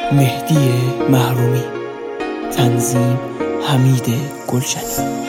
مهدی محرومی، تنظیم حمید گلشنی.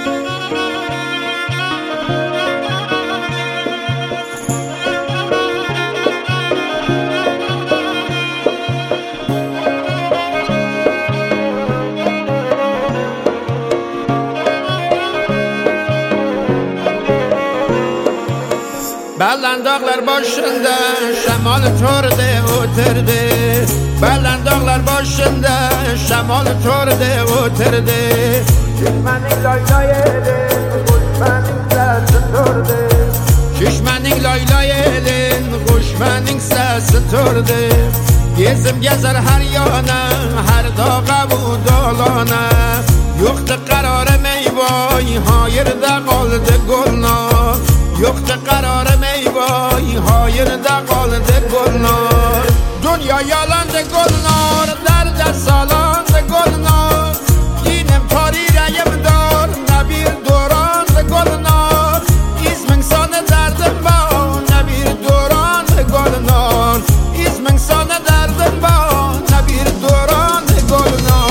Belden dağlar başında şemal törde oturdu. Belden dağlar başında şemal törde oturdu. Şişmenin laylayelin, kuşmenin sesi törde. Şişmenin laylayelin, kuşmenin sesi törde. Gezim gezer her yana, her dağa bu dolana. Yoktu kararım eyvay, hayır da kaldı golnar. Yoktu kararım eyvay, hayır da kaldı golnar. Dünya yalandı golnar, derde salandı golnar. Dinim tarihem dar, ne bir durandı golnar. İsmin sana derdim var, ne bir durandı golnar. İsmin sana derdim var, ne bir durandı golnar.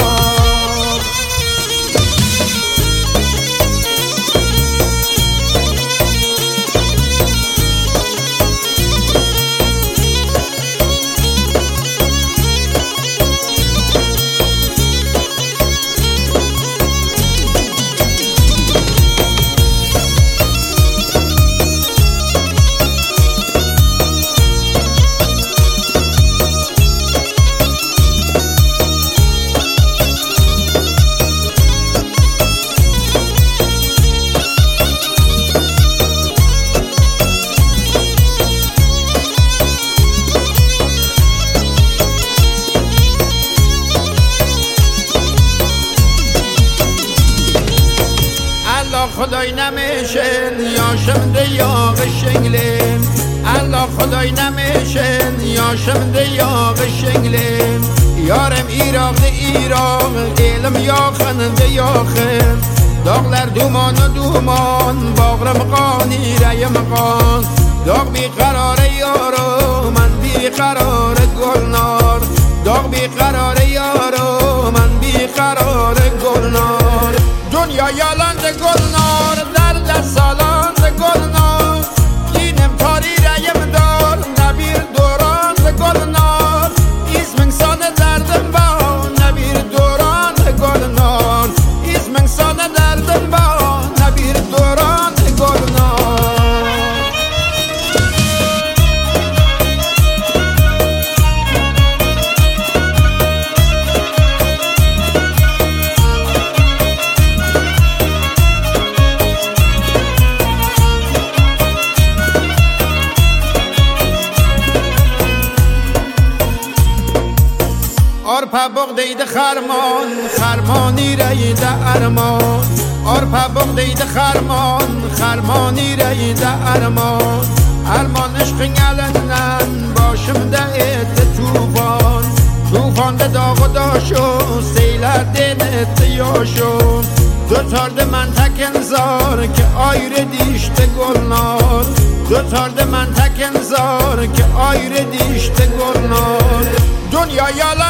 خدای نمیشن یاشم دیاغ شنگلیم. الله خدای نمیشن یاشم دیاغ شنگلیم. یارم ایراق دی ایراق ایلم یاخن دی یاخن. داغلر دومان و دومان باغرم قانی ریم قان. داغ بی قرار یارو من بی قرار گلنار. داغ بی قرار یارو من بی قرار گلنار. دنیا یالند گلنار، درد سالند گلنار. دینم تاری ریم دار، نبیر دوران گلنار. اسمن سانه دردم با نبیر دوران گلنار. اسمن سانه دردم با نبیر دوران گلنار. آرپا بغدید خرمان خرمانی رید ارمان. آرپا بغدید خرمان خرمانی رید ارمان. ارمان عشق گلنن باشم ده توفان. توفان ده داغ و داشو سیلر دینت یاشو. دو تارد من تکنزار که آیر دیشت گلنار. دو تارد من تکنزار که آیر دیشت گلنار. دنیا یالا